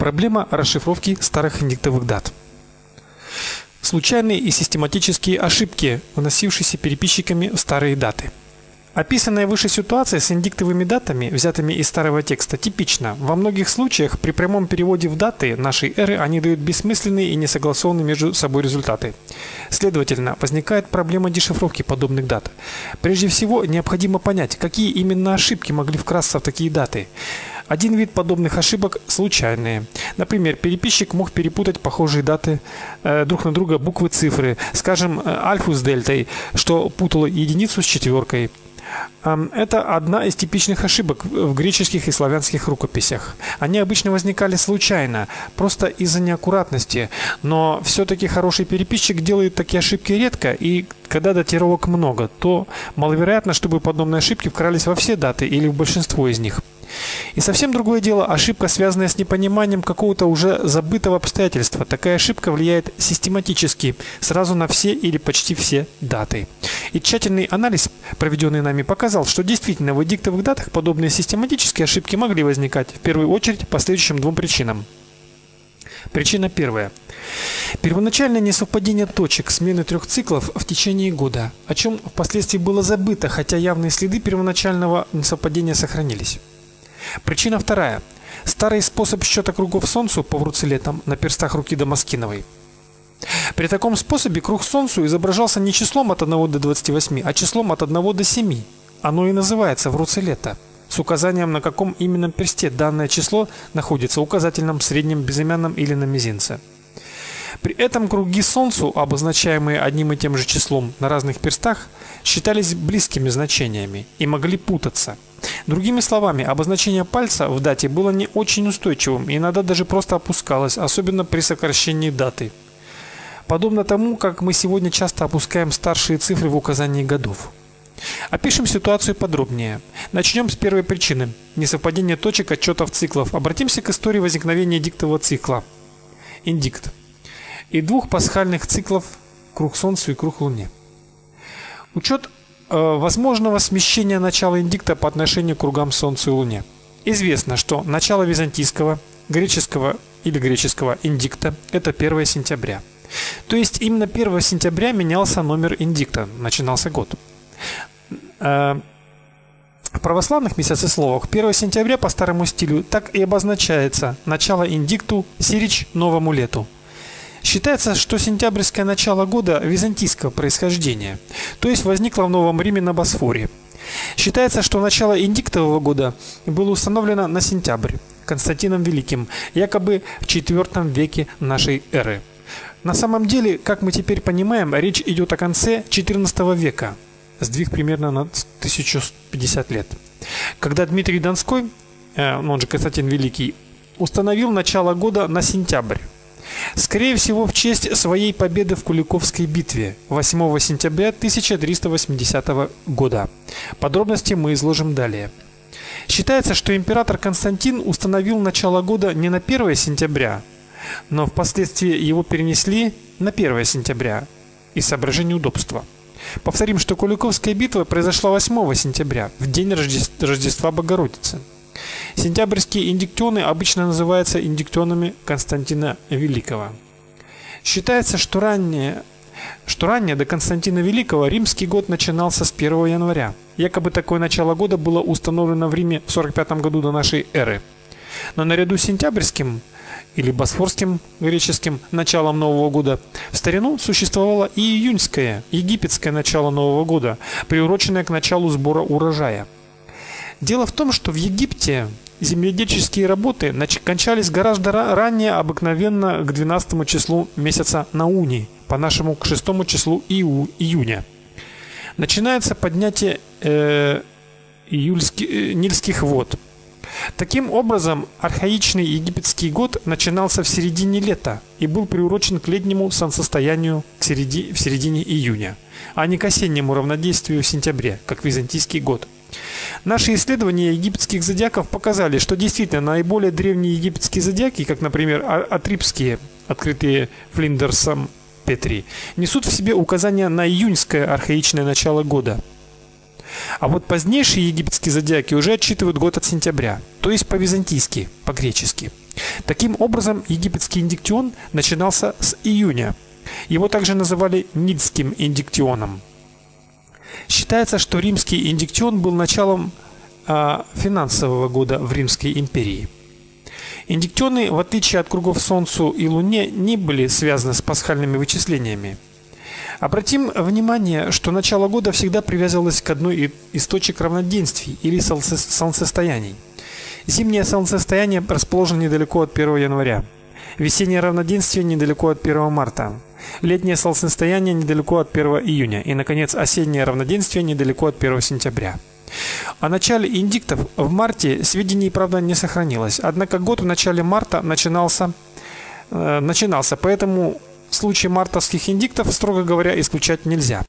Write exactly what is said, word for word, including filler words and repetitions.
Проблема расшифровки старых индиктовых дат. Случайные и систематические ошибки, вносившиеся переписчиками в старые даты. Описанная выше ситуация с индиктовыми датами, взятыми из старого текста, типична. Во многих случаях при прямом переводе в даты нашей эры они дают бессмысленные и несогласованные между собой результаты. Следовательно, возникает проблема дешифровки подобных дат. Прежде всего, необходимо понять, какие именно ошибки могли вкрасться в такие даты. Один вид подобных ошибок случайные. Например, переписчик мог перепутать похожие даты э, друг на друга буквы, цифры, скажем, альфу с дельтой, что путало единицу с четверкой. Это одна из типичных ошибок в греческих и славянских рукописях. Они обычно возникали случайно, просто из-за неаккуратности, но все-таки хороший переписчик делает такие ошибки редко, и когда датировок много, то маловероятно, чтобы подобные ошибки вкрались во все даты или в большинство из них. И совсем другое дело ошибка, связанная с непониманием какого-то уже забытого обстоятельства. Такая ошибка влияет систематически сразу на все или почти все даты. И тщательный анализ, проведенный нами, показал, что действительно в индиктовых датах подобные систематические ошибки могли возникать, в первую очередь по следующим двум причинам. Причина первая. Первоначальное несовпадение точек смены трех циклов в течение года, о чем впоследствии было забыто, хотя явные следы первоначального несовпадения сохранились. Причина вторая. Старый способ счета кругов Солнцу по вруцелетам на перстах руки Дамаскиновой. При таком способе круг Солнцу изображался не числом от одного до двадцати восьми, а числом от одного до семи. Оно и называется вруцелета, с указанием, на каком именно персте данное число находится, указательном, среднем, безымянном или на мизинце. При этом круги Солнцу, обозначаемые одним и тем же числом на разных перстах, считались близкими значениями и могли путаться. Другими словами, обозначение пальца в дате было не очень устойчивым и иногда даже просто опускалось, особенно при сокращении даты. Подобно тому, как мы сегодня часто опускаем старшие цифры в указании годов. Опишем ситуацию подробнее. Начнем с первой причины – несовпадение точек отчетов циклов. Обратимся к истории возникновения индиктового цикла. Индикт. И двух пасхальных циклов круг Солнцу и круг Луне. Учет э, возможного смещения начала индикта по отношению к кругам Солнцу и Луне. Известно, что начало византийского, греческого или греческого индикта – это первое сентября. То есть именно первого сентября менялся номер индикта, начинался год. Э, в православных месяцесловах первого сентября по старому стилю так и обозначается начало индикту сирич новому лету. Считается, что сентябрьское начало года византийского происхождения, то есть возникло в Новом Риме на Босфоре. Считается, что начало индиктового года было установлено на сентябрь Константином Великим, якобы в четвёртом веке нашей эры. На самом деле, как мы теперь понимаем, речь идет о конце четырнадцатого века, сдвиг примерно на тысячу пятьдесят лет, когда Дмитрий Донской, он же Константин Великий, установил начало года на сентябрь. Скорее всего, в честь своей победы в Куликовской битве восьмого сентября тысяча триста восьмидесятого года. Подробности мы изложим далее. Считается, что император Константин установил начало года не на первое сентября, но впоследствии его перенесли на первое сентября из соображений удобства. Повторим, что Куликовская битва произошла восьмого сентября, в день Рождества Богородицы. Сентябрьские индиктионы обычно называются индиктионами Константина Великого. Считается, что ранее, что ранее до Константина Великого римский год начинался с первого января. Якобы такое начало года было установлено в Риме в сорок пятом году до нашей эры. Но наряду с сентябрьским или босфорским греческим началом Нового года в старину существовало и июньское, египетское начало Нового года, приуроченное к началу сбора урожая. Дело в том, что в Египте земледельческие работы кончались гораздо ранее обыкновенно к двенадцатому числу месяца Науни, по-нашему к шестому числу иу, июня. Начинается поднятие э, июльских, э, нильских вод. Таким образом, архаичный египетский год начинался в середине лета и был приурочен к летнему солнцестоянию к середи, в середине июня, а не к осеннему равнодействию в сентябре, как византийский год. Наши исследования египетских зодиаков показали, что действительно наиболее древние египетские зодиаки, как, например, атрибские, открытые Флиндерсом Петри, несут в себе указания на июньское архаичное начало года. А вот позднейшие египетские зодиаки уже отсчитывают год от сентября, то есть по-византийски, по-гречески. Таким образом, египетский индиктион начинался с июня. Его также называли Нидским индиктионом. Считается, что римский индиктион был началом э, финансового года в Римской империи. Индиктионы, в отличие от кругов Солнцу и Луне, не были связаны с пасхальными вычислениями. Обратим внимание, что начало года всегда привязывалось к одной из точек равноденствий или солнцестояний. Зимнее солнцестояние расположено недалеко от первого января. Весеннее равноденствие недалеко от первого марта. Летнее солнцестояние недалеко от первого июня. И, наконец, осеннее равноденствие недалеко от первого сентября. О начале индиктов в марте сведений, правда, не сохранилось. Однако год в начале марта начинался, э, начинался, поэтому случай мартовских индиктов, строго говоря, исключать нельзя.